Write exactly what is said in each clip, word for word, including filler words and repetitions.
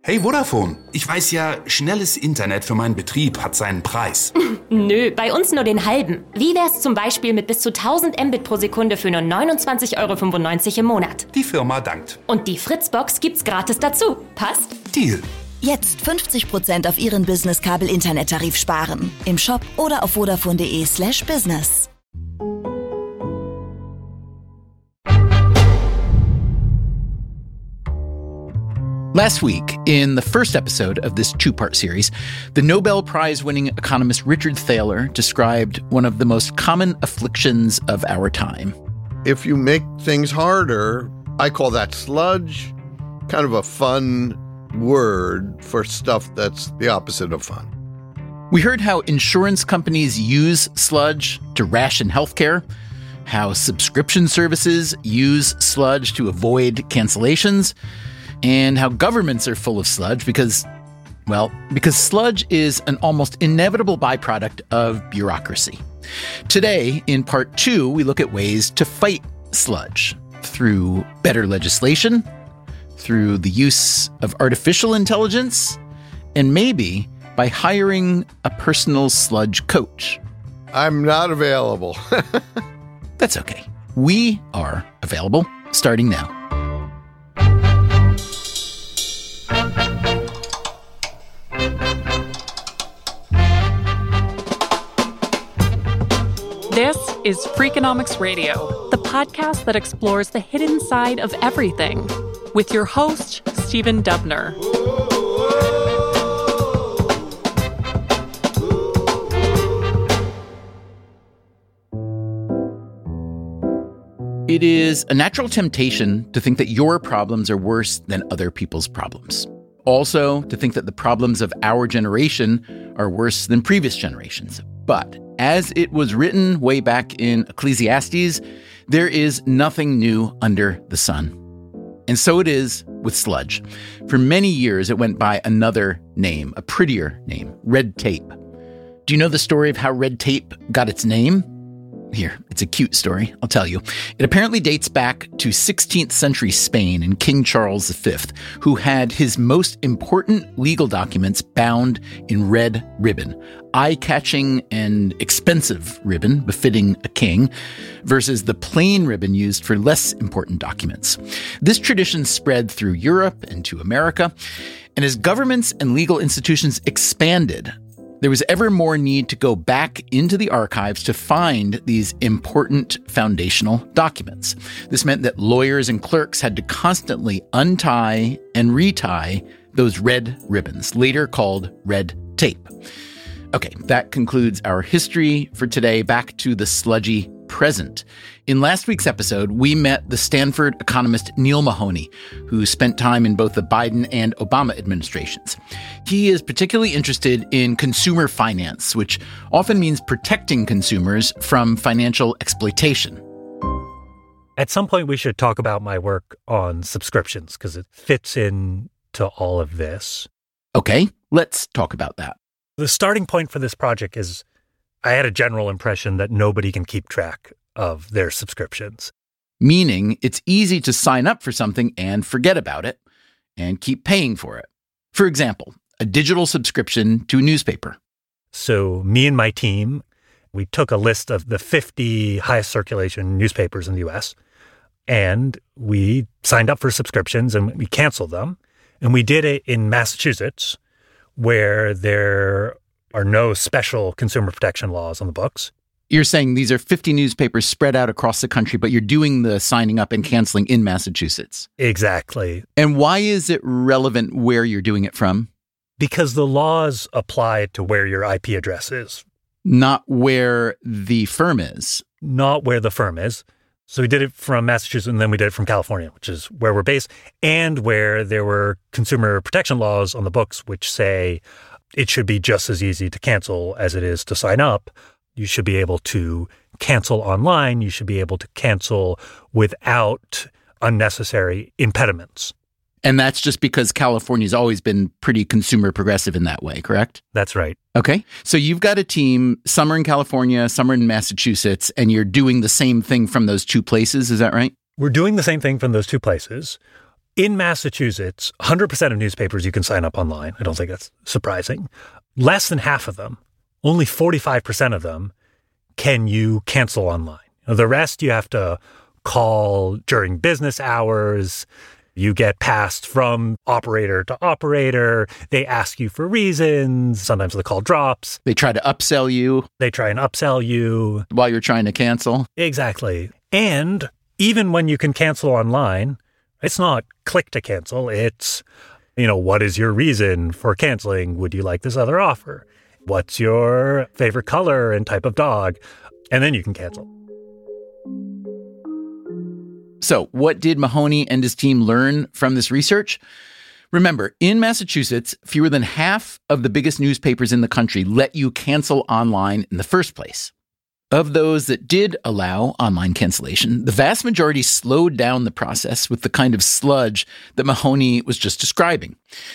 Hey Vodafone, ich weiß ja, schnelles Internet für meinen Betrieb hat seinen Preis. Nö, bei uns nur den halben. Wie wär's zum Beispiel mit bis zu tausend Mbit pro Sekunde für nur neunundzwanzig Euro fünfundneunzig im Monat? Die Firma dankt. Und die Fritzbox gibt's gratis dazu. Passt? Deal. Jetzt fünfzig Prozent auf Ihren Business-Kabel-Internettarif sparen. Im Shop oder auf vodafone.de slash business. Last week, in the first episode of this two-part series, the Nobel Prize-winning economist Richard Thaler described one of the most common afflictions of our time. If you make things harder, I call that sludge, kind of a fun word for stuff that's the opposite of fun. We heard how insurance companies use sludge to ration healthcare, how subscription services use sludge to avoid cancellations, and how governments are full of sludge because, well, because sludge is an almost inevitable byproduct of bureaucracy. Today, in part two, we look at ways to fight sludge through better legislation, through the use of artificial intelligence, and maybe by hiring a personal sludge coach. I'm not available. That's okay. We are available starting now. This is Freakonomics Radio, the podcast that explores the hidden side of everything, with your host, Stephen Dubner. It is a natural temptation to think that your problems are worse than other people's problems. Also, to think that the problems of our generation are worse than previous generations. But as it was written way back in Ecclesiastes, there is nothing new under the sun. And so it is with sludge. For many years, it went by another name, a prettier name, red tape. Do you know the story of how red tape got its name? Here, it's a cute story, I'll tell you. It apparently dates back to sixteenth century Spain and King Charles the Fifth, who had his most important legal documents bound in red ribbon, eye-catching and expensive ribbon befitting a king, versus the plain ribbon used for less important documents. This tradition spread through Europe and to America, and as governments and legal institutions expanded, there was ever more need to go back into the archives to find these important foundational documents. This meant that lawyers and clerks had to constantly untie and retie those red ribbons, later called red tape. Okay, that concludes our history for today. Back to the sludgy present. In last week's episode, we met the Stanford economist Neil Mahoney, who spent time in both the Biden and Obama administrations. He is particularly interested in consumer finance, which often means protecting consumers from financial exploitation. At some point, we should talk about my work on subscriptions, because it fits in to all of this. Okay, let's talk about that. The starting point for this project is I had a general impression that nobody can keep track of their subscriptions. Meaning it's easy to sign up for something and forget about it and keep paying for it. For example, a digital subscription to a newspaper. So me and my team, we took a list of the fifty highest circulation newspapers in the U S, and we signed up for subscriptions and we canceled them. And we did it in Massachusetts, where there are no special consumer protection laws on the books. You're saying these are fifty newspapers spread out across the country, but you're doing the signing up and canceling in Massachusetts. Exactly. And why is it relevant where you're doing it from? Because the laws apply to where your I P address is. Not where the firm is. Not where the firm is. So we did it from Massachusetts, and then we did it from California, which is where we're based, and where there were consumer protection laws on the books, which say it should be just as easy to cancel as it is to sign up. You should be able to cancel online. You should be able to cancel without unnecessary impediments. And that's just because California's always been pretty consumer progressive in that way, correct? That's right. Okay. So you've got a team, some are in California, some are in Massachusetts, and you're doing the same thing from those two places. Is that right? We're doing the same thing from those two places. In Massachusetts, one hundred percent of newspapers you can sign up online. I don't think that's surprising. Less than half of them, only forty-five percent of them, can you cancel online. The rest you have to call during business hours. You get passed from operator to operator. They ask you for reasons. Sometimes the call drops. They try to upsell you. They try and upsell you. While you're trying to cancel. Exactly. And even when you can cancel online, it's not click to cancel. It's, you know, what is your reason for canceling? Would you like this other offer? What's your favorite color and type of dog? And then you can cancel. So what did Mahoney and his team learn from this research? Remember, in Massachusetts, fewer than half of the biggest newspapers in the country let you cancel online in the first place. Of those that did allow online cancellation, the vast majority slowed down the process with the kind of sludge that Mahoney was just describing.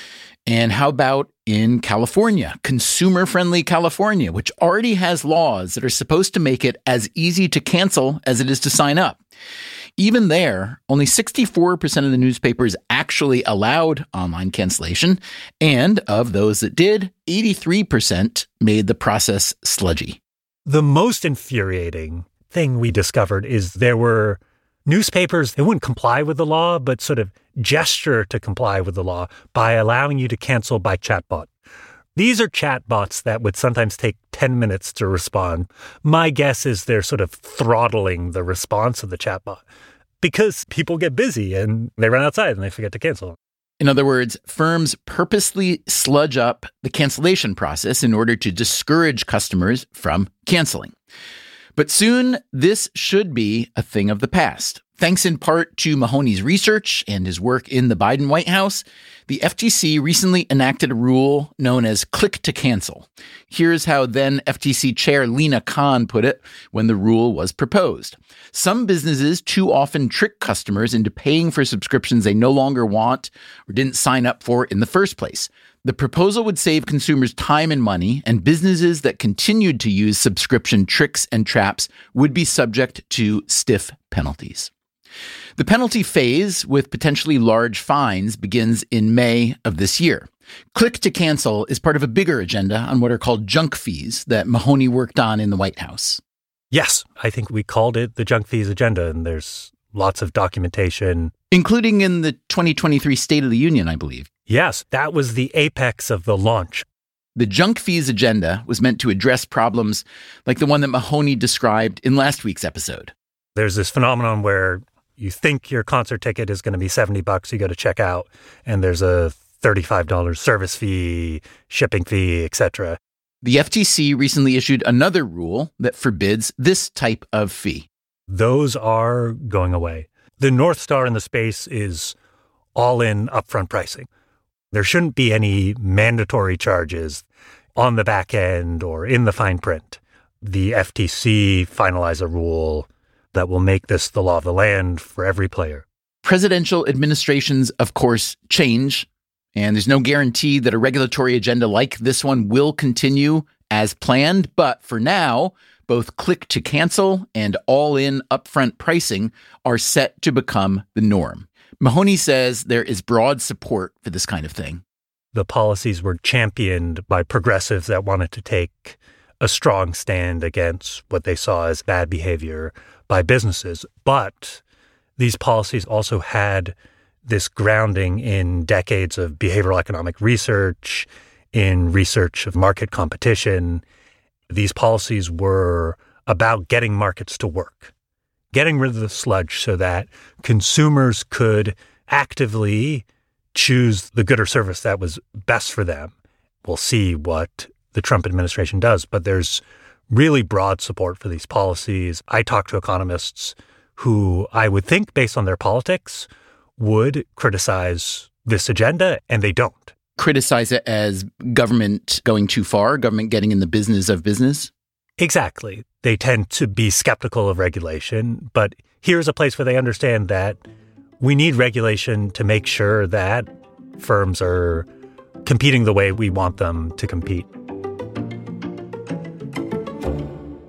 And how about in California, consumer-friendly California, which already has laws that are supposed to make it as easy to cancel as it is to sign up? Even there, only sixty-four percent of the newspapers actually allowed online cancellation, and of those that did, eighty-three percent made the process sludgy. The most infuriating thing we discovered is there were newspapers that wouldn't comply with the law, but sort of gesture to comply with the law by allowing you to cancel by chatbot. These are chatbots that would sometimes take ten minutes to respond. My guess is they're sort of throttling the response of the chatbot because people get busy and they run outside and they forget to cancel. In other words, firms purposely sludge up the cancellation process in order to discourage customers from canceling. But soon, this should be a thing of the past. Thanks in part to Mahoney's research and his work in the Biden White House, the F T C recently enacted a rule known as click to cancel. Here's how then F T C Chair Lina Khan put it when the rule was proposed. Some businesses too often trick customers into paying for subscriptions they no longer want or didn't sign up for in the first place. The proposal would save consumers time and money, and businesses that continued to use subscription tricks and traps would be subject to stiff penalties. The penalty phase, with potentially large fines, begins in May of this year. Click to cancel is part of a bigger agenda on what are called junk fees that Mahoney worked on in the White House. Yes, I think we called it the junk fees agenda, and there's lots of documentation. Including in the twenty twenty-three State of the Union, I believe. Yes, that was the apex of the launch. The junk fees agenda was meant to address problems like the one that Mahoney described in last week's episode. There's this phenomenon where you think your concert ticket is going to be seventy bucks, you go to check out, and there's a thirty-five dollars service fee, shipping fee, et cetera. The F T C recently issued another rule that forbids this type of fee. Those are going away. The North Star in the space is all-in upfront pricing. There shouldn't be any mandatory charges on the back end or in the fine print. The F T C finalized a rule that will make this the law of the land for every player. Presidential administrations, of course, change, and there's no guarantee that a regulatory agenda like this one will continue as planned. But for now, both click to cancel and all-in upfront pricing are set to become the norm. Mahoney says there is broad support for this kind of thing. The policies were championed by progressives that wanted to take a strong stand against what they saw as bad behavior by businesses. But these policies also had this grounding in decades of behavioral economic research, in research of market competition. These policies were about getting markets to work, getting rid of the sludge so that consumers could actively choose the good or service that was best for them. We'll see what the Trump administration does, but there's really broad support for these policies. I talk to economists who I would think, based on their politics, would criticize this agenda, and they don't. Criticize it as government going too far, government getting in the business of business? Exactly. They tend to be skeptical of regulation, but here's a place where they understand that we need regulation to make sure that firms are competing the way we want them to compete.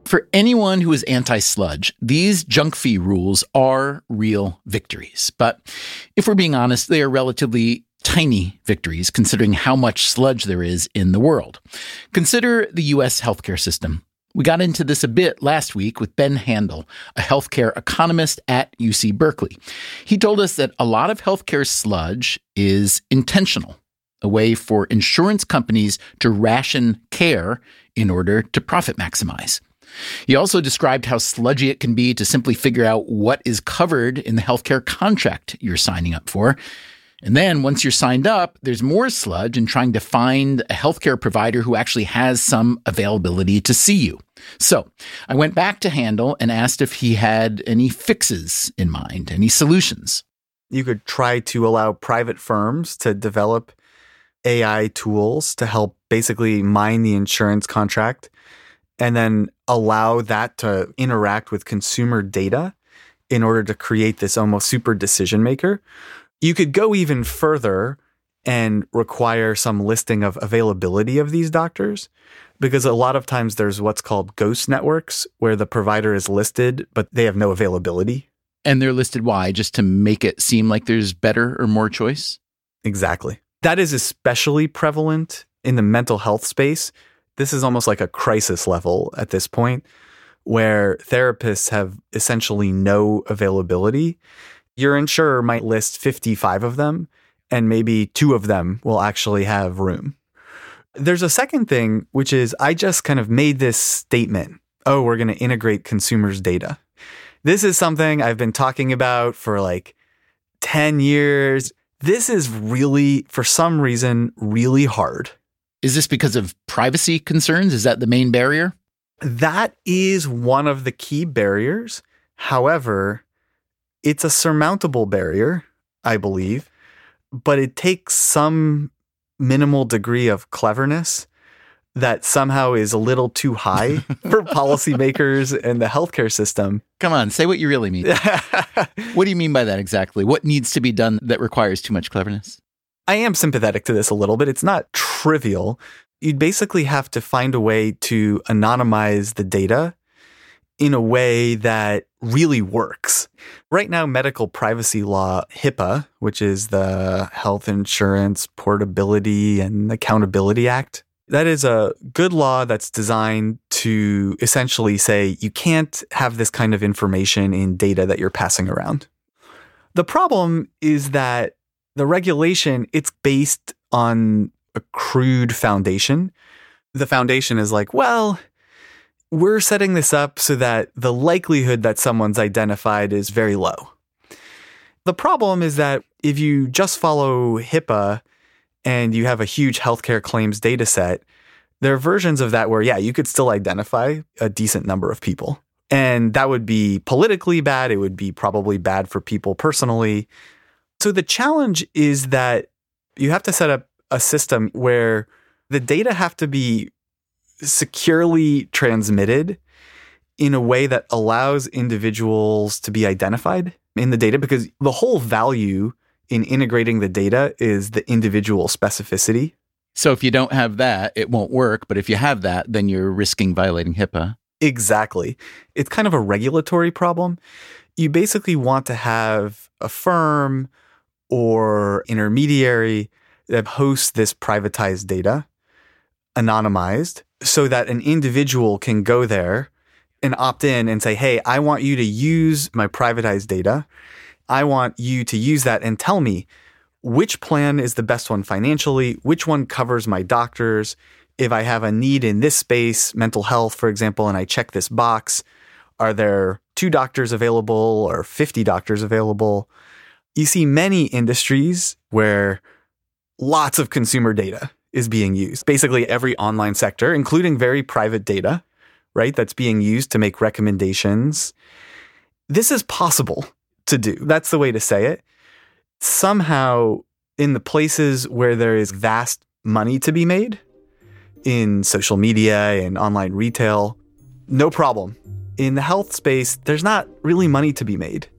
For anyone who is anti-sludge, these junk fee rules are real victories. But if we're being honest, they are relatively tiny victories considering how much sludge there is in the world. Consider the U S healthcare system. We got into this a bit last week with Ben Handel, a healthcare economist at U C Berkeley. He told us that a lot of healthcare sludge is intentional, a way for insurance companies to ration care in order to profit maximize. He also described how sludgy it can be to simply figure out what is covered in the healthcare contract you're signing up for. And then once you're signed up, there's more sludge in trying to find a healthcare provider who actually has some availability to see you. So I went back to Handel and asked if he had any fixes in mind, any solutions. You could try to allow private firms to develop A I tools to help basically mine the insurance contract and then allow that to interact with consumer data in order to create this almost super decision maker. You could go even further and require some listing of availability of these doctors, because a lot of times there's what's called ghost networks where the provider is listed, but they have no availability. And they're listed why? Just to make it seem like there's better or more choice? Exactly. That is especially prevalent in the mental health space. This is almost like a crisis level at this point, where therapists have essentially no availability. Your insurer might list fifty-five of them, and maybe two of them will actually have room. There's a second thing, which is I just kind of made this statement. Oh, we're going to integrate consumers' data. This is something I've been talking about for like ten years. This is really, for some reason, really hard. Is this because of privacy concerns? Is that the main barrier? That is one of the key barriers. However, it's a surmountable barrier, I believe, but it takes some minimal degree of cleverness that somehow is a little too high for policymakers and the healthcare system. Come on, say what you really mean. What do you mean by that exactly? What needs to be done that requires too much cleverness? I am sympathetic to this a little bit. It's not trivial. You'd basically have to find a way to anonymize the data in a way that really works. Right now, medical privacy law, HIPAA, which is the Health Insurance Portability and Accountability Act, that is a good law that's designed to essentially say you can't have this kind of information in data that you're passing around. The problem is that the regulation, it's based on a crude foundation. The foundation is like, well, we're setting this up so that the likelihood that someone's identified is very low. The problem is that if you just follow HIPAA and you have a huge healthcare claims data set, there are versions of that where, yeah, you could still identify a decent number of people. And that would be politically bad. It would be probably bad for people personally. So the challenge is that you have to set up a system where the data have to be securely transmitted in a way that allows individuals to be identified in the data, because the whole value in integrating the data is the individual specificity. So if you don't have that, it won't work. But if you have that, then you're risking violating HIPAA. Exactly. It's kind of a regulatory problem. You basically want to have a firm or intermediary that hosts this privatized data, anonymized, so that an individual can go there and opt in and say, hey, I want you to use my privatized data. I want you to use that and tell me which plan is the best one financially, which one covers my doctors. If I have a need in this space, mental health, for example, and I check this box, are there two doctors available or fifty doctors available? You see many industries where lots of consumer data is being used. Basically every online sector, including very private data, right, that's being used to make recommendations. This is possible to do. That's the way to say it. Somehow, in the places where there is vast money to be made, in social media and online retail, no problem. In the health space, there's not really money to be made.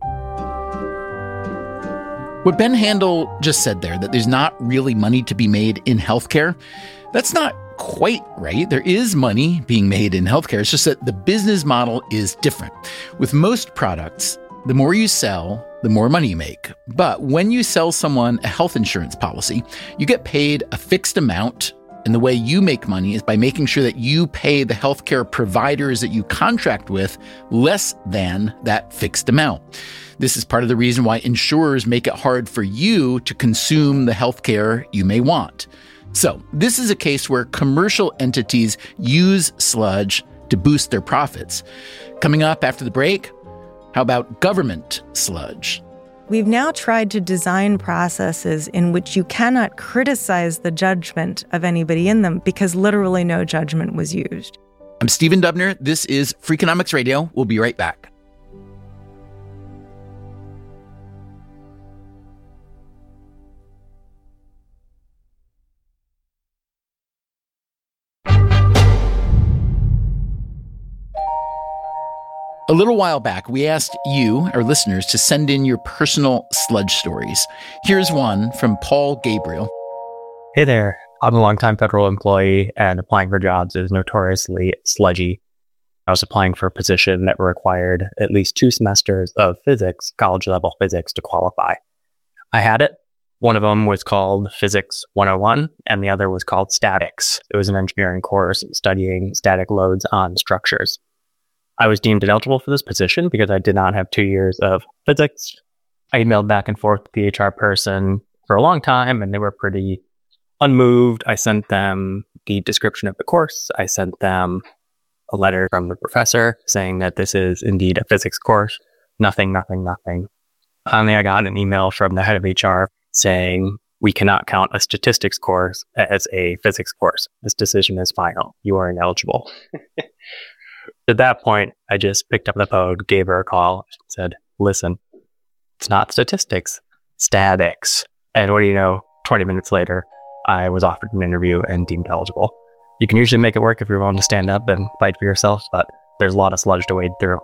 What Ben Handel just said there, that there's not really money to be made in healthcare, that's not quite right. There is money being made in healthcare. It's just that the business model is different. With most products, the more you sell, the more money you make. But when you sell someone a health insurance policy, you get paid a fixed amount. And the way you make money is by making sure that you pay the healthcare providers that you contract with less than that fixed amount. This is part of the reason why insurers make it hard for you to consume the healthcare you may want. So this is a case where commercial entities use sludge to boost their profits. Coming up after the break, how about government sludge? We've now tried to design processes in which you cannot criticize the judgment of anybody in them because literally no judgment was used. I'm Stephen Dubner. This is Freakonomics Radio. We'll be right back. A little while back, we asked you, our listeners, to send in your personal sludge stories. Here's one from Paul Gabriel. Hey there. I'm a longtime federal employee, and applying for jobs is notoriously sludgy. I was applying for a position that required at least two semesters of physics, college-level physics, to qualify. I had it. One of them was called Physics one oh one, and the other was called Statics. It was an engineering course studying static loads on structures. I was deemed ineligible for this position because I did not have two years of physics. I emailed back and forth with the H R person for a long time, and they were pretty unmoved. I sent them the description of the course. I sent them a letter from the professor saying that this is indeed a physics course. Nothing, nothing, nothing. Finally, I got an email from the head of H R saying, we cannot count a statistics course as a physics course. This decision is final. You are ineligible. At that point, I just picked up the phone, gave her a call, said, listen, it's not statistics, statics. And what do you know, twenty minutes later, I was offered an interview and deemed eligible. You can usually make it work if you're willing to stand up and fight for yourself, but there's a lot of sludge to wade through.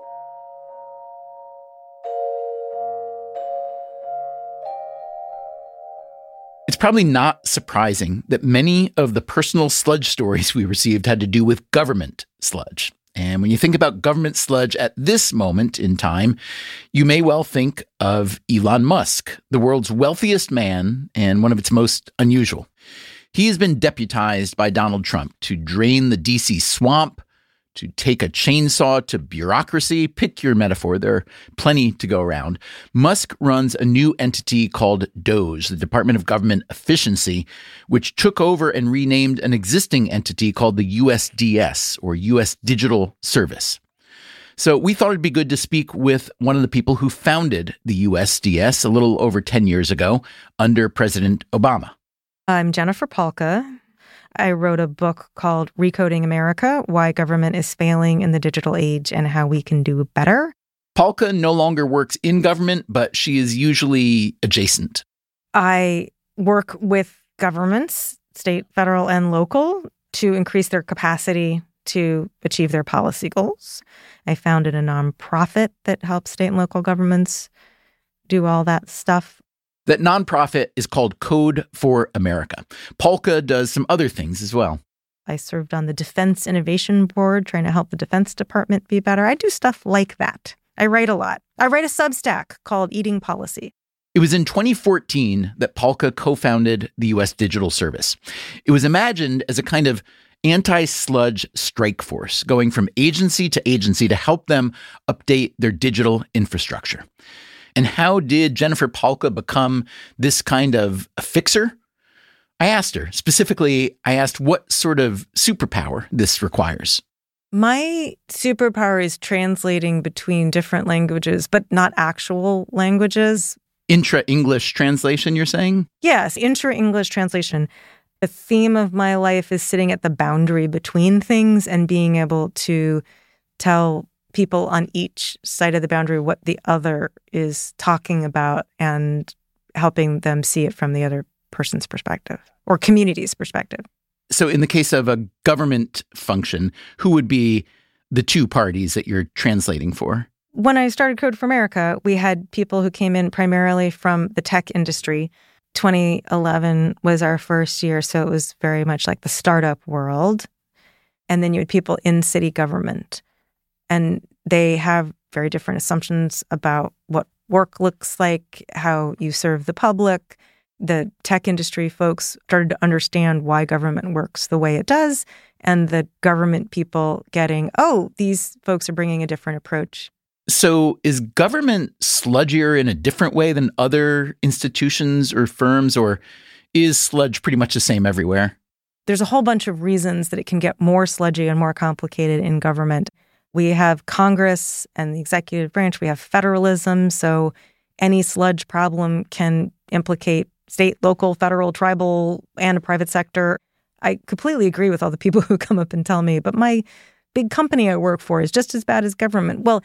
It's probably not surprising that many of the personal sludge stories we received had to do with government sludge. And when you think about government sludge at this moment in time, you may well think of Elon Musk, the world's wealthiest man and one of its most unusual. He has been deputized by Donald Trump to drain the D C swamp, to take a chainsaw to bureaucracy. Pick your metaphor. There are plenty to go around. Musk runs a new entity called DOGE, the Department of Government Efficiency, which took over and renamed an existing entity called the U S D S, or U S Digital Service. So we thought it'd be good to speak with one of the people who founded the U S D S a little over ten years ago under President Obama. I'm Jennifer Palka. I wrote a book called Recoding America, Why Government is Failing in the Digital Age and How We Can Do Better. Palka no longer works in government, but she is usually adjacent. I work with governments, state, federal, and local, to increase their capacity to achieve their policy goals. I founded a nonprofit that helps state and local governments do all that stuff. That nonprofit is called Code for America. Palka does some other things as well. I served on the Defense Innovation Board, trying to help the Defense Department be better. I do stuff like that. I write a lot. I write a Substack called Eating Policy. It was in twenty fourteen that Palka co-founded the U S Digital Service. It was imagined as a kind of anti-sludge strike force, going from agency to agency to help them update their digital infrastructure. And how did Jennifer Palka become this kind of a fixer? I asked her. Specifically, I asked what sort of superpower this requires. My superpower is translating between different languages, but not actual languages. Intra-English translation, you're saying? Yes, intra-English translation. The theme of my life is sitting at the boundary between things and being able to tell people on each side of the boundary what the other is talking about and helping them see it from the other person's perspective or community's perspective. So in the case of a government function, who would be the two parties that you're translating for? When I started Code for America, we had people who came in primarily from the tech industry. twenty eleven was our first year, so it was very much like the startup world. And then you had people in city government. And they have very different assumptions about what work looks like, how you serve the public. The tech industry folks started to understand why government works the way it does. And the government people getting, oh, these folks are bringing a different approach. So is government sludgier in a different way than other institutions or firms, or is sludge pretty much the same everywhere? There's a whole bunch of reasons that it can get more sludgy and more complicated in government. We have Congress and the executive branch. We have federalism. So any sludge problem can implicate state, local, federal, tribal, and a private sector. I completely agree with all the people who come up and tell me, but my big company I work for is just as bad as government. Well,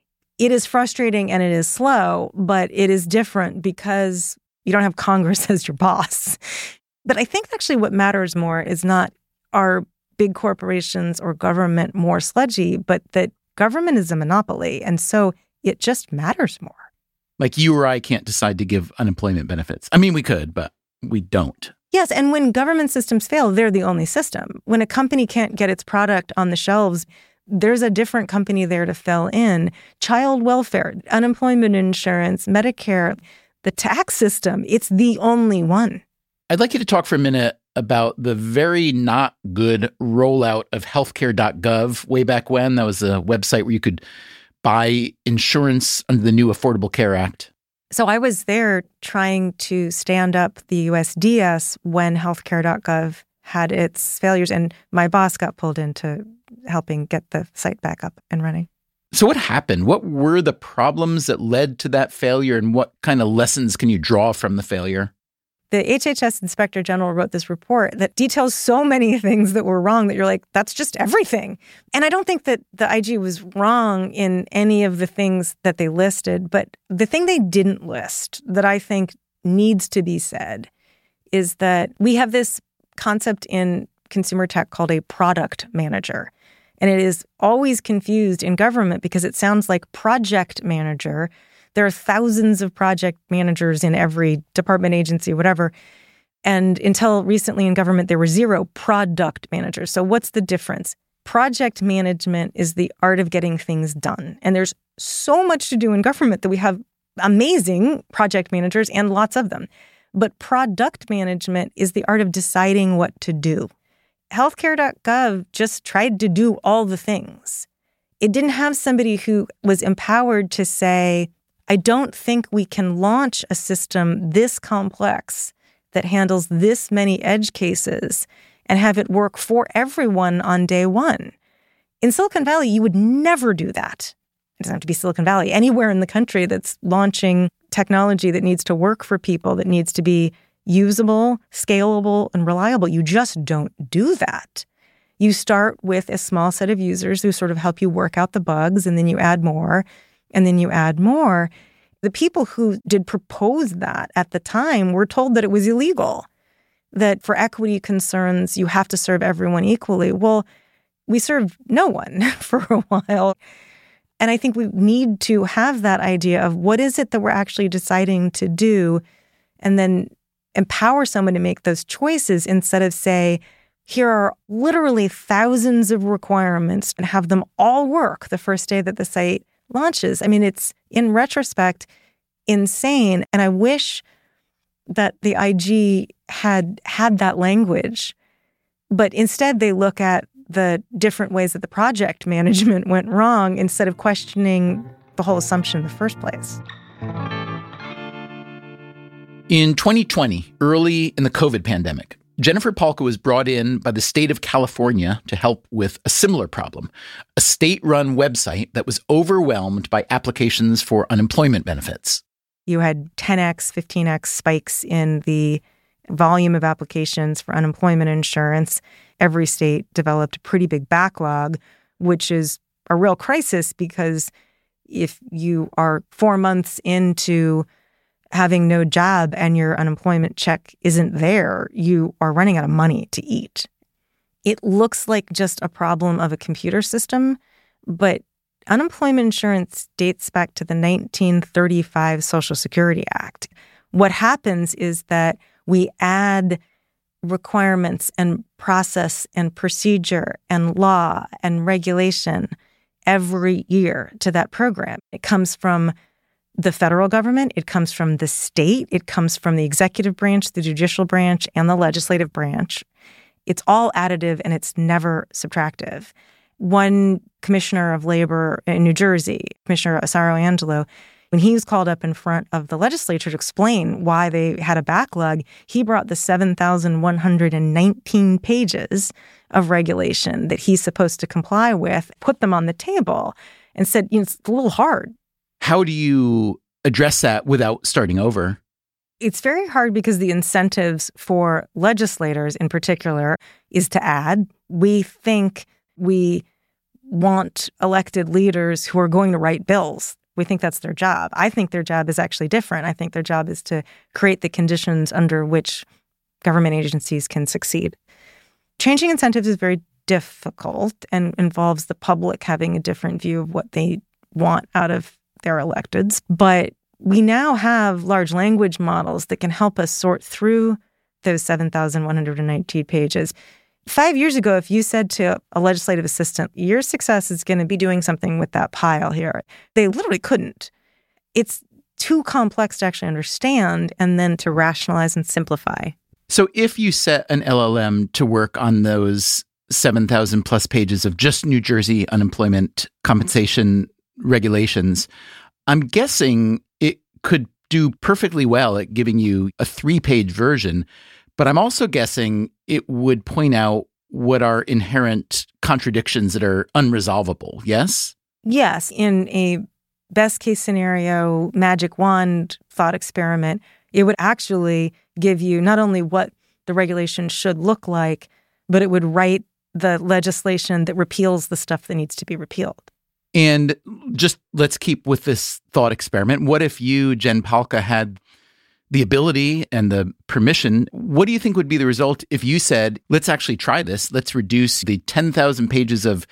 it is frustrating and it is slow, but it is different because you don't have Congress as your boss. But I think actually what matters more is not are big corporations or government more sludgy, but that government is a monopoly. And so it just matters more. Like you or I can't decide to give unemployment benefits. I mean, we could, but we don't. Yes. And when government systems fail, they're the only system. When a company can't get its product on the shelves, there's a different company there to fill in. Child welfare, unemployment insurance, Medicare, the tax system, it's the only one. I'd like you to talk for a minute about the very not good rollout of healthcare dot gov way back when. That was a website where you could buy insurance under the new Affordable Care Act. So I was there trying to stand up the U S D S when healthcare dot gov had its failures, and my boss got pulled into helping get the site back up and running. So what happened? What were the problems that led to that failure, and what kind of lessons can you draw from the failure? The H H S Inspector General wrote this report that details so many things that were wrong that you're like, that's just everything. And I don't think that the I G was wrong in any of the things that they listed, but the thing they didn't list that I think needs to be said is that we have this concept in consumer tech called a product manager. And it is always confused in government because it sounds like project manager. There are thousands of project managers in every department, agency, whatever. And until recently in government, there were zero product managers. So what's the difference? Project management is the art of getting things done. And there's so much to do in government that we have amazing project managers and lots of them. But product management is the art of deciding what to do. healthcare dot gov just tried to do all the things. It didn't have somebody who was empowered to say, I don't think we can launch a system this complex that handles this many edge cases and have it work for everyone on day one. In Silicon Valley, you would never do that. It doesn't have to be Silicon Valley. Anywhere in the country that's launching technology that needs to work for people, that needs to be usable, scalable, and reliable, you just don't do that. You start with a small set of users who sort of help you work out the bugs, and then you add more, and then you add more. The people who did propose that at the time were told that it was illegal, that for equity concerns, you have to serve everyone equally. Well, we served no one for a while. And I think we need to have that idea of what is it that we're actually deciding to do, and then empower someone to make those choices instead of say, here are literally thousands of requirements and have them all work the first day that the site launches. I mean, it's, in retrospect, insane. And I wish that the I G had had that language, but instead they look at the different ways that the project management went wrong instead of questioning the whole assumption in the first place. In twenty twenty, early in the COVID pandemic, Jennifer Palka was brought in by the state of California to help with a similar problem, a state-run website that was overwhelmed by applications for unemployment benefits. You had ten x, fifteen x spikes in the volume of applications for unemployment insurance. Every state developed a pretty big backlog, which is a real crisis because if you are four months into having no job and your unemployment check isn't there, you are running out of money to eat. It looks like just a problem of a computer system, but unemployment insurance dates back to the nineteen thirty-five Social Security Act, What happens is that we add requirements and process and procedure and law and regulation every year to that program. It comes from the federal government, it comes from the state, it comes from the executive branch, the judicial branch, and the legislative branch. It's all additive and it's never subtractive. One commissioner of labor in New Jersey, Commissioner Asaro Angelo, when he was called up in front of the legislature to explain why they had a backlog, he brought the seven thousand one hundred nineteen pages of regulation that he's supposed to comply with, put them on the table, and said, you know, it's a little hard. How do you address that without starting over? It's very hard because the incentives for legislators in particular is to add. We think we want elected leaders who are going to write bills. We think that's their job. I think their job is actually different. I think their job is to create the conditions under which government agencies can succeed. Changing incentives is very difficult and involves the public having a different view of what they want out of their electeds. But we now have large language models that can help us sort through those seven thousand one hundred nineteen pages. Five years ago, if you said to a legislative assistant, your success is going to be doing something with that pile here, they literally couldn't. It's too complex to actually understand and then to rationalize and simplify. So if you set an L L M to work on those seven thousand plus pages of just New Jersey unemployment compensation regulations, I'm guessing it could do perfectly well at giving you a three-page version, but I'm also guessing it would point out what are inherent contradictions that are unresolvable, yes? Yes. In a best-case scenario, magic wand thought experiment, it would actually give you not only what the regulation should look like, but it would write the legislation that repeals the stuff that needs to be repealed. And just let's keep with this thought experiment. What if you, Jen Pahlka, had the ability and the permission? What do you think would be the result if you said, let's actually try this. Let's reduce the ten thousand pages of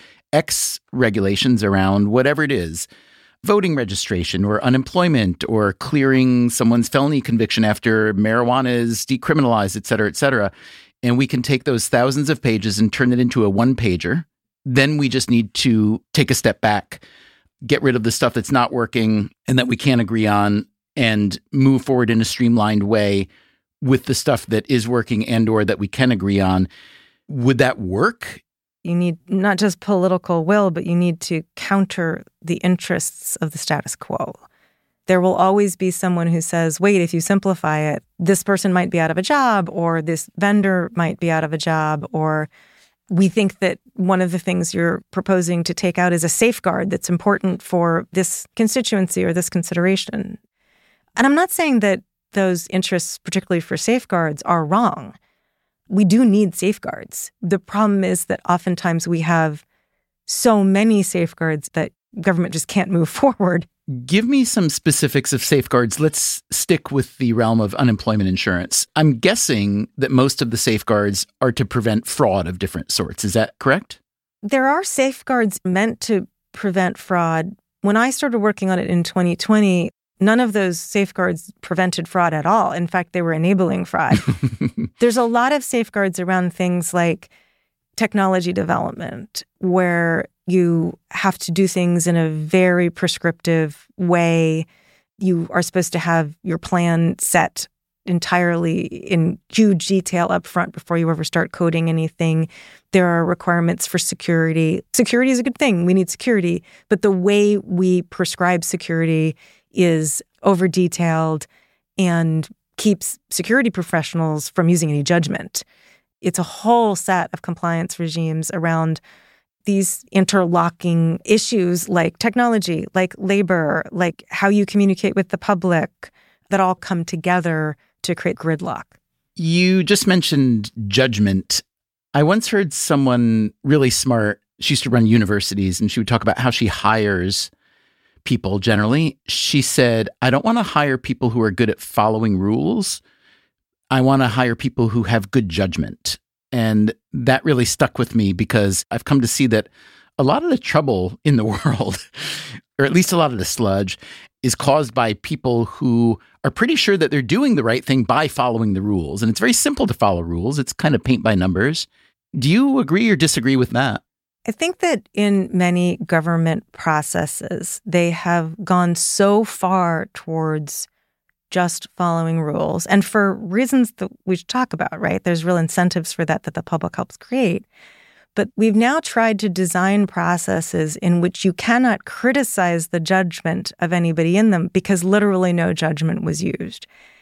X regulations around whatever it is, voting registration or unemployment or clearing someone's felony conviction after marijuana is decriminalized, et cetera, et cetera. And we can take those thousands of pages and turn it into a one-pager. Then we just need to take a step back, get rid of the stuff that's not working and that we can't agree on, and move forward in a streamlined way with the stuff that is working and or that we can agree on. Would that work? You need not just political will, but you need to counter the interests of the status quo. There will always be someone who says, wait, if you simplify it, this person might be out of a job, or this vendor might be out of a job, or we think that one of the things you're proposing to take out is a safeguard that's important for this constituency or this consideration. And I'm not saying that those interests, particularly for safeguards, are wrong. We do need safeguards. The problem is that oftentimes we have so many safeguards that government just can't move forward. Give me some specifics of safeguards. Let's stick with the realm of unemployment insurance. I'm guessing that most of the safeguards are to prevent fraud of different sorts. Is that correct? There are safeguards meant to prevent fraud. When I started working on it in twenty twenty, none of those safeguards prevented fraud at all. In fact, they were enabling fraud. There's a lot of safeguards around things like technology development, where you have to do things in a very prescriptive way. You are supposed to have your plan set entirely in huge detail up front before you ever start coding anything. There are requirements for security. Security is a good thing. We need security. But the way we prescribe security is over-detailed and keeps security professionals from using any judgment. It's a whole set of compliance regimes around these interlocking issues like technology, like labor, like how you communicate with the public, that all come together to create gridlock. You just mentioned judgment. I once heard someone really smart, she used to run universities, and she would talk about how she hires people generally. She said, I don't want to hire people who are good at following rules. I want to hire people who have good judgment. And that really stuck with me because I've come to see that a lot of the trouble in the world, or at least a lot of the sludge, is caused by people who are pretty sure that they're doing the right thing by following the rules. And it's very simple to follow rules. It's kind of paint by numbers. Do you agree or disagree with that? I think that in many government processes, they have gone so far towards just following rules. And for reasons that we should talk about, right? There's real incentives for that that the public helps create. But we've now tried to design processes in which you cannot criticize the judgment of anybody in them because literally no judgment was used.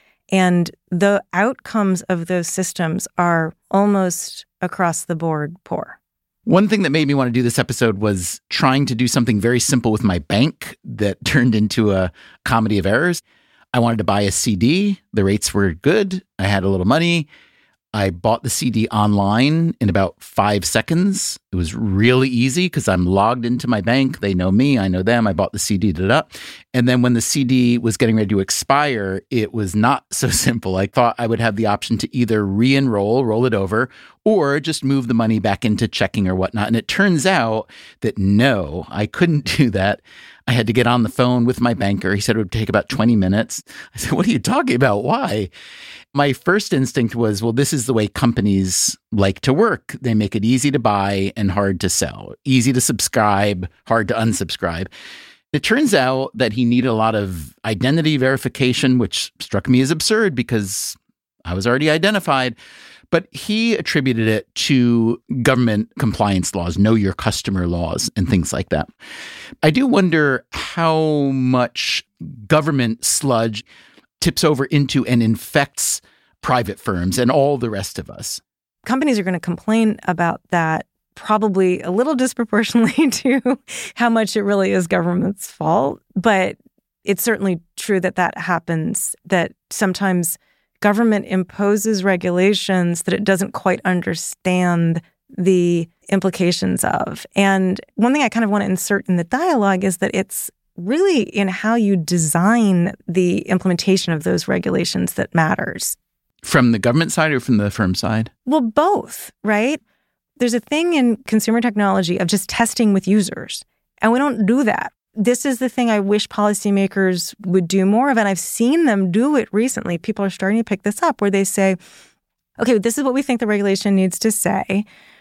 And the outcomes of those systems are almost across the board poor. One thing that made me want to do this episode was trying to do something very simple with my bank that turned into a comedy of errors. I wanted to buy a C D. The rates were good. I had a little money. I bought the C D online in about five seconds. It was really easy because I'm logged into my bank. They know me. I know them. I bought the C D. Da, da. And then when the C D was getting ready to expire, it was not so simple. I thought I would have the option to either re-enroll, roll it over, or just move the money back into checking or whatnot. And it turns out that no, I couldn't do that. I had to get on the phone with my banker. He said it would take about twenty minutes. I said, what are you talking about? Why? My first instinct was, well, this is the way companies like to work. They make it easy to buy and hard to sell, easy to subscribe, hard to unsubscribe. It turns out that he needed a lot of identity verification, which struck me as absurd because I was already identified. But he attributed it to government compliance laws, know your customer laws, and things like that. I do wonder how much government sludge tips over into and infects private firms and all the rest of us. Companies are going to complain about that probably a little disproportionately to how much it really is government's fault. But it's certainly true that that happens, that sometimes government imposes regulations that it doesn't quite understand the implications of. And one thing I kind of want to insert in the dialogue is that it's really in how you design the implementation of those regulations that matters. From the government side or from the firm side? Well, both, right? There's a thing in consumer technology of just testing with users, and we don't do that. This is the thing I wish policymakers would do more of, and I've seen them do it recently. People are starting to pick this up where they say, okay, this is what we think the regulation needs to say.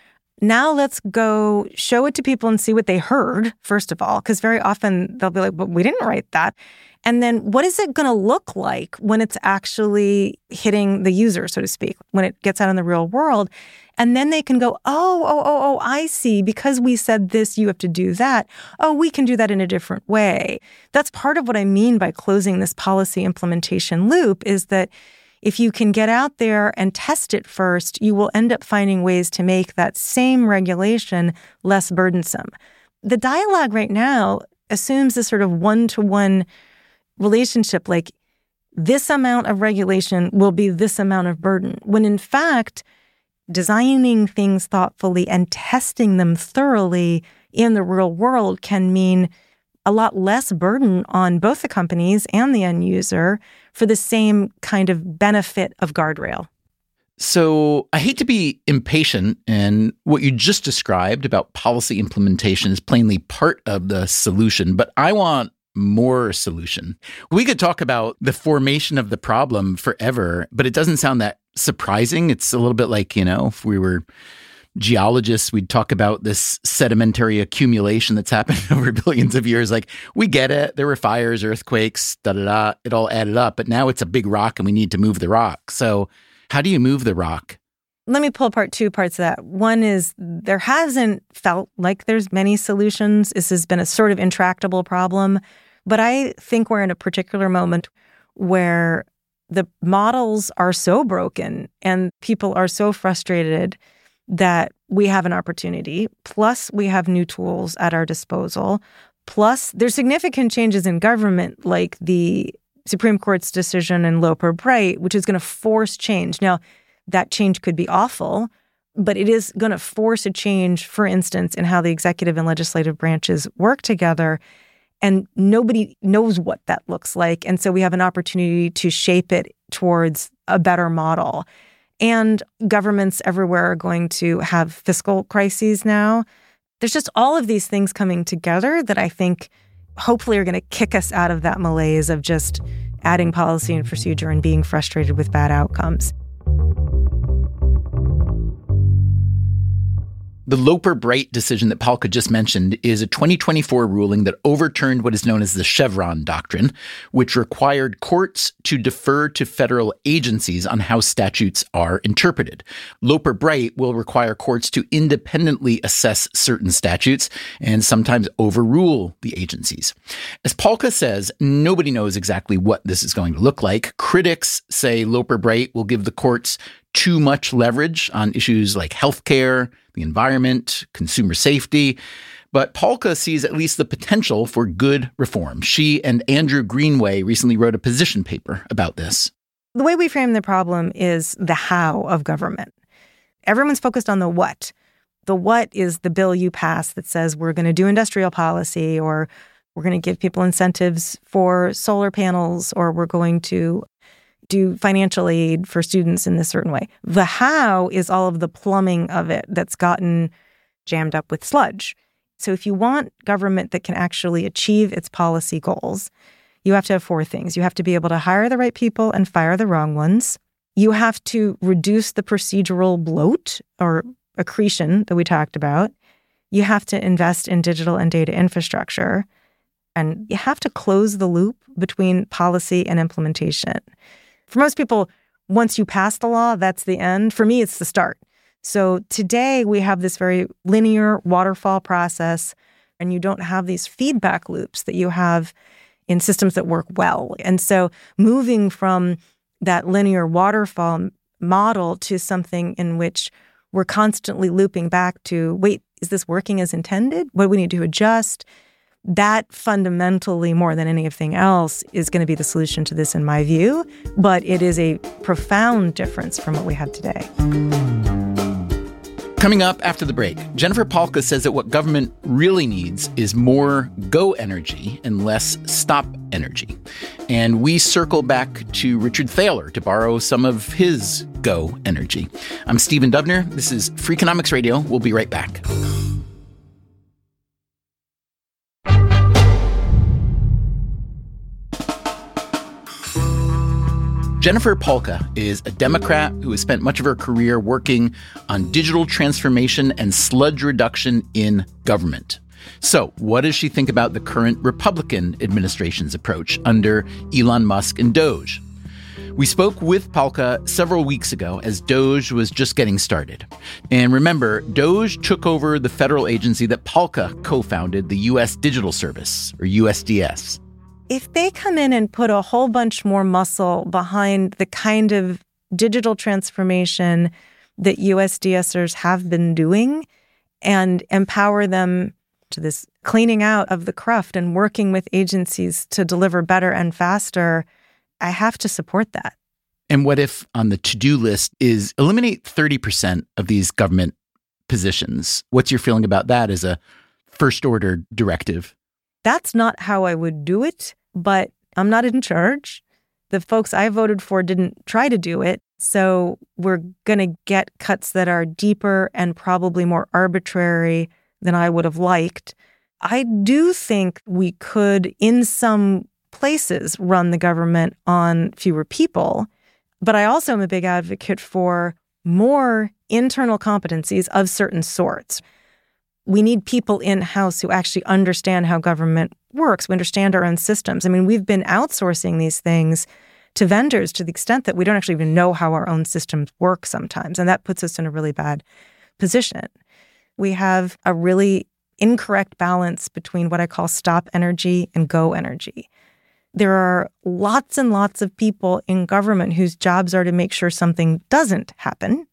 Now let's go show it to people and see what they heard, first of all, because very often they'll be like, but we didn't write that. And then what is it going to look like when it's actually hitting the user, so to speak, when it gets out in the real world? And then they can go, oh, oh, oh, oh, I see. Because we said this, you have to do that. Oh, we can do that in a different way. That's part of what I mean by closing this policy implementation loop, is that if you can get out there and test it first, you will end up finding ways to make that same regulation less burdensome. The dialogue right now assumes this sort of one-to-one relationship, like this amount of regulation will be this amount of burden, when in fact, designing things thoughtfully and testing them thoroughly in the real world can mean a lot less burden on both the companies and the end user for the same kind of benefit of guardrail. So I hate to be impatient, and what you just described about policy implementation is plainly part of the solution, but I want more solution. We could talk about the formation of the problem forever, but it doesn't sound that surprising. It's a little bit like, you know, if we were geologists, we'd talk about this sedimentary accumulation that's happened over billions of years. Like, we get it. There were fires, earthquakes, da da da. It all added up, but now it's a big rock and we need to move the rock. So how do you move the rock? Let me pull apart two parts of that. One is there hasn't felt like there's many solutions. This has been a sort of intractable problem. But I think we're in a particular moment where the models are so broken and people are so frustrated that we have an opportunity. Plus, we have new tools at our disposal. Plus, there's significant changes in government, like the Supreme Court's decision in Loper Bright, which is going to force change. Now, that change could be awful, but it is going to force a change, for instance, in how the executive and legislative branches work together. And nobody knows what that looks like. And so we have an opportunity to shape it towards a better model. And governments everywhere are going to have fiscal crises now. There's just all of these things coming together that I think hopefully are going to kick us out of that malaise of just adding policy and procedure and being frustrated with bad outcomes. The Loper-Bright decision that Palka just mentioned is a twenty twenty-four ruling that overturned what is known as the Chevron doctrine, which required courts to defer to federal agencies on how statutes are interpreted. Loper-Bright will require courts to independently assess certain statutes and sometimes overrule the agencies. As Palka says, nobody knows exactly what this is going to look like. Critics say Loper-Bright will give the courts too much leverage on issues like healthcare, the environment, consumer safety. But Palka sees at least the potential for good reform. She and Andrew Greenway recently wrote a position paper about this. The way we frame the problem is the how of government. Everyone's focused on the what. The what is the bill you pass that says we're going to do industrial policy, or we're going to give people incentives for solar panels, or we're going to do financial aid for students in this certain way. The how is all of the plumbing of it that's gotten jammed up with sludge. So if you want government that can actually achieve its policy goals, you have to have four things. You have to be able to hire the right people and fire the wrong ones. You have to reduce the procedural bloat or accretion that we talked about. You have to invest in digital and data infrastructure. And you have to close the loop between policy and implementation. For most people, once you pass the law, that's the end. For me, it's the start. So today we have this very linear waterfall process, and you don't have these feedback loops that you have in systems that work well. And so moving from that linear waterfall model to something in which we're constantly looping back to, wait, is this working as intended? What do we need to adjust? That fundamentally, more than anything else, is going to be the solution to this, in my view. But it is a profound difference from what we have today. Coming up after the break, Jennifer Palka says that what government really needs is more go energy and less stop energy. And we circle back to Richard Thaler to borrow some of his go energy. I'm Stephen Dubner. This is Freakonomics Radio. We'll be right back. Jennifer Palka is a Democrat who has spent much of her career working on digital transformation and sludge reduction in government. So, what does she think about the current Republican administration's approach under Elon Musk and Doge? We spoke with Palka several weeks ago as Doge was just getting started. And remember, Doge took over the federal agency that Palka co-founded, the U S Digital Service, or U S D S. If they come in and put a whole bunch more muscle behind the kind of digital transformation that USDSers have been doing and empower them to this cleaning out of the cruft and working with agencies to deliver better and faster, I have to support that. And what if on the to-do list is eliminate thirty percent of these government positions? What's your feeling about that as a first-order directive? That's not how I would do it, but I'm not in charge. The folks I voted for didn't try to do it, so we're going to get cuts that are deeper and probably more arbitrary than I would have liked. I do think we could, in some places, run the government on fewer people, but I also am a big advocate for more internal competencies of certain sorts. We need people in-house who actually understand how government works. We understand our own systems. I mean, we've been outsourcing these things to vendors to the extent that we don't actually even know how our own systems work sometimes. And that puts us in a really bad position. We have a really incorrect balance between what I call stop energy and go energy. There are lots and lots of people in government whose jobs are to make sure something doesn't happen.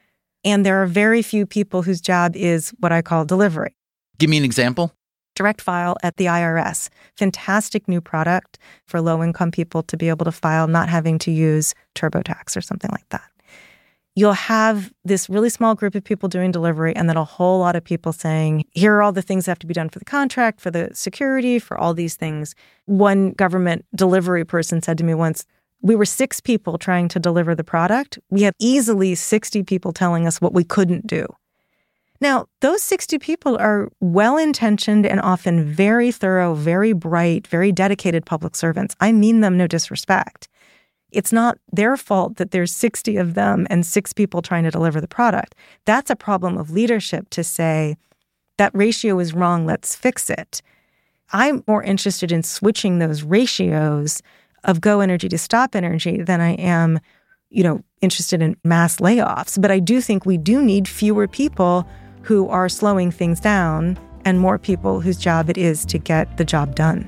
And there are very few people whose job is what I call delivery. Give me an example. Direct File at the I R S. Fantastic new product for low-income people to be able to file, not having to use TurboTax or something like that. You'll have this really small group of people doing delivery and then a whole lot of people saying, here are all the things that have to be done for the contract, for the security, for all these things. One government delivery person said to me once, we were six people trying to deliver the product. We have easily sixty people telling us what we couldn't do. Now, those sixty people are well-intentioned and often very thorough, very bright, very dedicated public servants. I mean them no disrespect. It's not their fault that there's sixty of them and six people trying to deliver the product. That's a problem of leadership to say, that ratio is wrong, let's fix it. I'm more interested in switching those ratios of go energy to stop energy than I am, you know, interested in mass layoffs. But I do think we do need fewer people who are slowing things down and more people whose job it is to get the job done.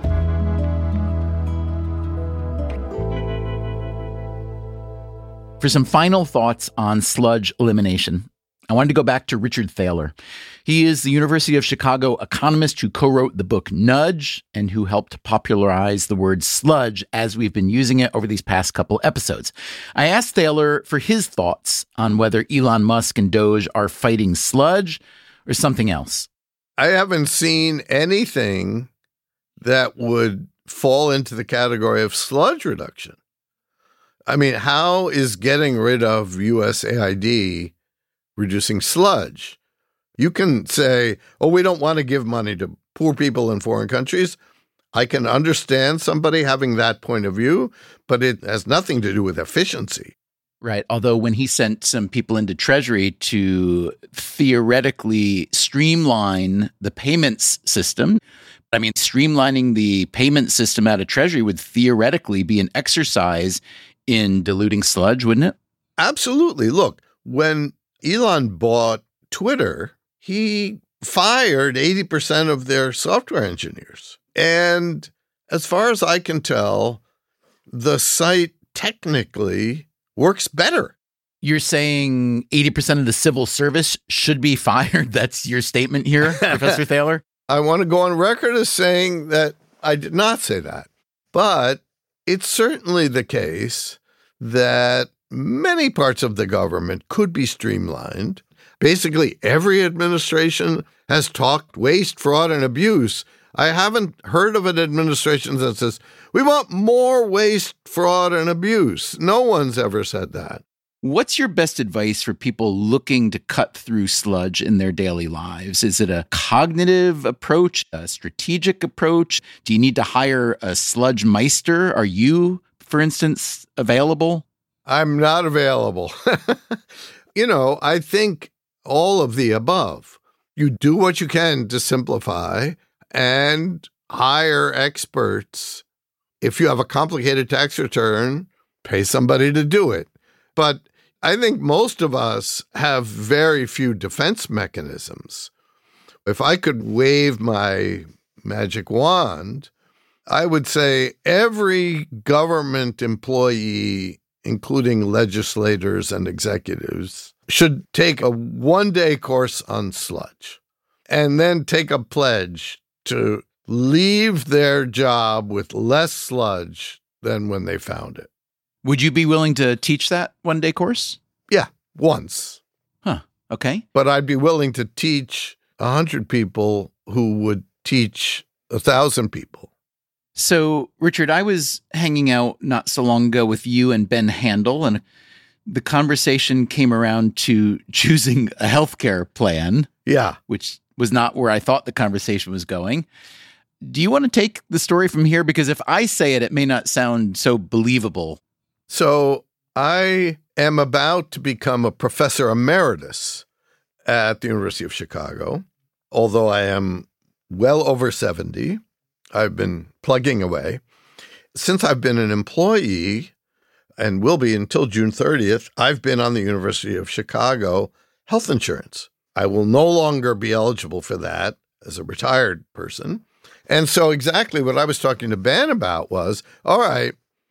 For some final thoughts on sludge elimination, I wanted to go back to Richard Thaler. He is the University of Chicago economist who co-wrote the book Nudge and who helped popularize the word sludge as we've been using it over these past couple episodes. I asked Thaler for his thoughts on whether Elon Musk and Doge are fighting sludge or something else. I haven't seen anything that would fall into the category of sludge reduction. I mean, how is getting rid of U S A I D reducing sludge? You can say, oh, we don't want to give money to poor people in foreign countries. I can understand somebody having that point of view, but it has nothing to do with efficiency. Right. Although when he sent some people into Treasury to theoretically streamline the payments system, I mean, streamlining the payment system out of Treasury would theoretically be an exercise in diluting sludge, wouldn't it? Absolutely. Look, when Elon bought Twitter, he fired eighty percent of their software engineers. And as far as I can tell, the site technically works better. You're saying eighty percent of the civil service should be fired? That's your statement here, Professor Thaler? I want to go on record as saying that I did not say that. But it's certainly the case that many parts of the government could be streamlined. Basically, every administration has talked waste, fraud, and abuse. I haven't heard of an administration that says, we want more waste, fraud, and abuse. No one's ever said that. What's your best advice for people looking to cut through sludge in their daily lives? Is it a cognitive approach, a strategic approach? Do you need to hire a sludge meister? Are you, for instance, available? I'm not available. You know, I think all of the above. You do what you can to simplify and hire experts. If you have a complicated tax return, pay somebody to do it. But I think most of us have very few defense mechanisms. If I could wave my magic wand, I would say every government employee, including legislators and executives, should take a one-day course on sludge and then take a pledge to leave their job with less sludge than when they found it. Would you be willing to teach that one-day course? Yeah, once. Huh, okay. But I'd be willing to teach one hundred people who would teach one thousand people. So, Richard, I was hanging out not so long ago with you and Ben Handel, and the conversation came around to choosing a healthcare plan. Yeah. Which was not where I thought the conversation was going. Do you want to take the story from here? Because if I say it, it may not sound so believable. So I am about to become a professor emeritus at the University of Chicago. Although I am well over seventy, I've been plugging away. Since I've been an employee, and will be until June thirtieth, I've been on the University of Chicago health insurance. I will no longer be eligible for that as a retired person. And so exactly what I was talking to Ben about was, all right,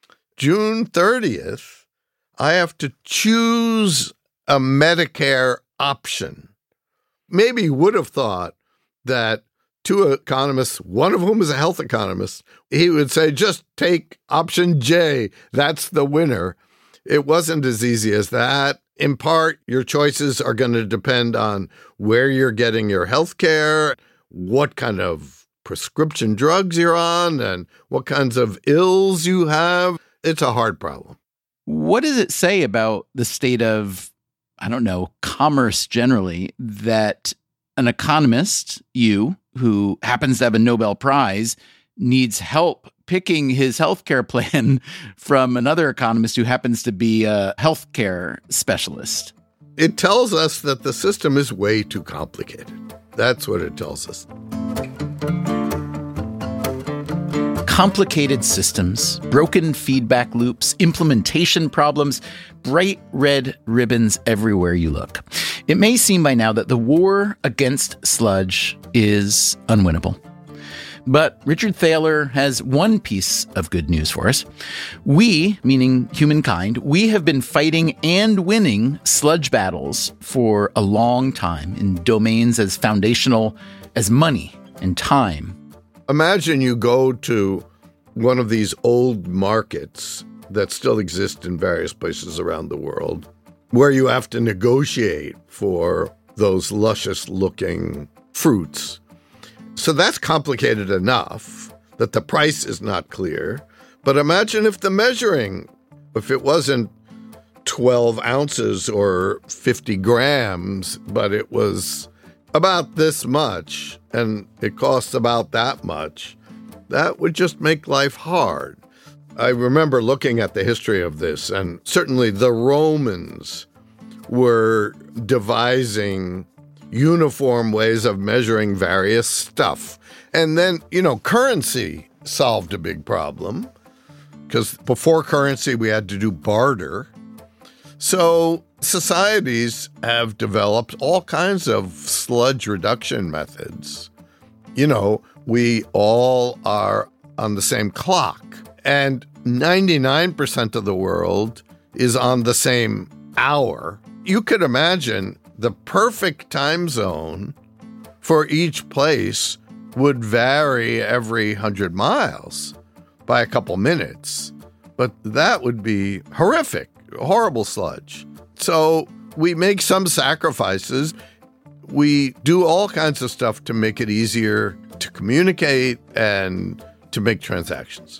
June thirtieth, I have to choose a Medicare option. Maybe you would have thought that two economists, one of whom is a health economist, he would say, just take option J. That's the winner. It wasn't as easy as that. In part, your choices are going to depend on where you're getting your health care, what kind of prescription drugs you're on, and what kinds of ills you have. It's a hard problem. What does it say about the state of I don't know, commerce generally, that an economist, you, who happens to have a Nobel Prize, needs help picking his healthcare plan from another economist who happens to be a healthcare specialist. It tells us that the system is way too complicated. That's what it tells us. Complicated systems, broken feedback loops, implementation problems, bright red ribbons everywhere you look. It may seem by now that the war against sludge is unwinnable. But Richard Thaler has one piece of good news for us. We, meaning humankind, we have been fighting and winning sludge battles for a long time in domains as foundational as money and time. Imagine you go to one of these old markets that still exist in various places around the world, where you have to negotiate for those luscious-looking fruits. So that's complicated enough that the price is not clear. But imagine if the measuring, if it wasn't twelve ounces or fifty grams, but it was about this much and it costs about that much, that would just make life hard. I remember looking at the history of this, and certainly the Romans were devising uniform ways of measuring various stuff. And then, you know, currency solved a big problem, because before currency, we had to do barter. So societies have developed all kinds of sludge reduction methods. You know, we all are on the same clock, and ninety-nine percent of the world is on the same hour. You could imagine the perfect time zone for each place would vary every hundred miles by a couple minutes. But that would be horrific, horrible sludge. So we make some sacrifices. We do all kinds of stuff to make it easier to communicate and to make transactions.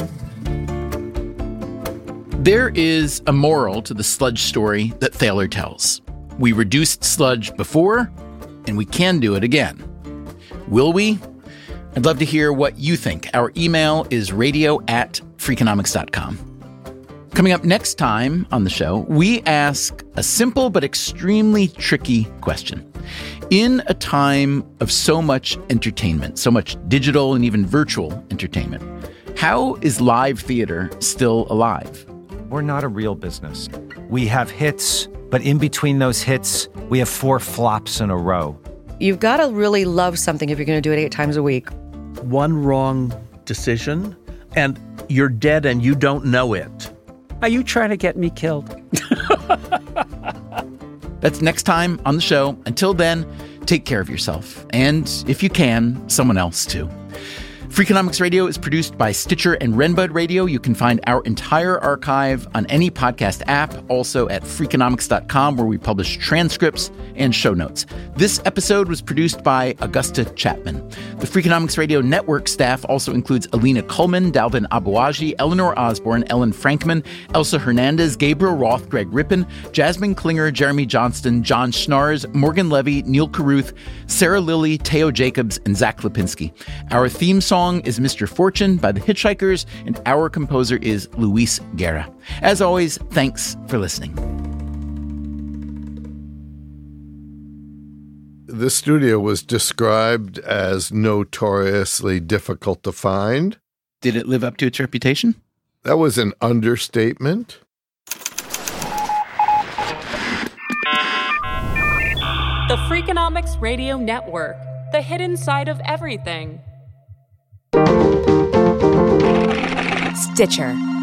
There is a moral to the sludge story that Thaler tells. We reduced sludge before, and we can do it again. Will we? I'd love to hear what you think. Our email is radio at freakonomics dot com. Coming up next time on the show, we ask a simple but extremely tricky question. In a time of so much entertainment, so much digital and even virtual entertainment, how is live theater still alive? We're not a real business. We have hits, but in between those hits, we have four flops in a row. You've got to really love something if you're going to do it eight times a week. One wrong decision, and you're dead and you don't know it. Are you trying to get me killed? That's next time on the show. Until then, take care of yourself. And if you can, someone else too. Freakonomics Radio is produced by Stitcher and Renbud Radio. You can find our entire archive on any podcast app, also at freakonomics dot com, where we publish transcripts and show notes. This episode was produced by Augusta Chapman. The Freakonomics Radio network staff also includes Alina Kuhlman, Dalvin Abuaji, Eleanor Osborne, Ellen Frankman, Elsa Hernandez, Gabriel Roth, Greg Rippin, Jasmine Klinger, Jeremy Johnston, John Schnars, Morgan Levy, Neil Carruth, Sarah Lilly, Teo Jacobs, and Zach Lipinski. Our theme song is Mister Fortune by the Hitchhikers, and our composer is Luis Guerra. As always, thanks for listening. The studio was described as notoriously difficult to find. Did it live up to its reputation? That was an understatement. The Freakonomics Radio Network, the hidden side of everything. Stitcher.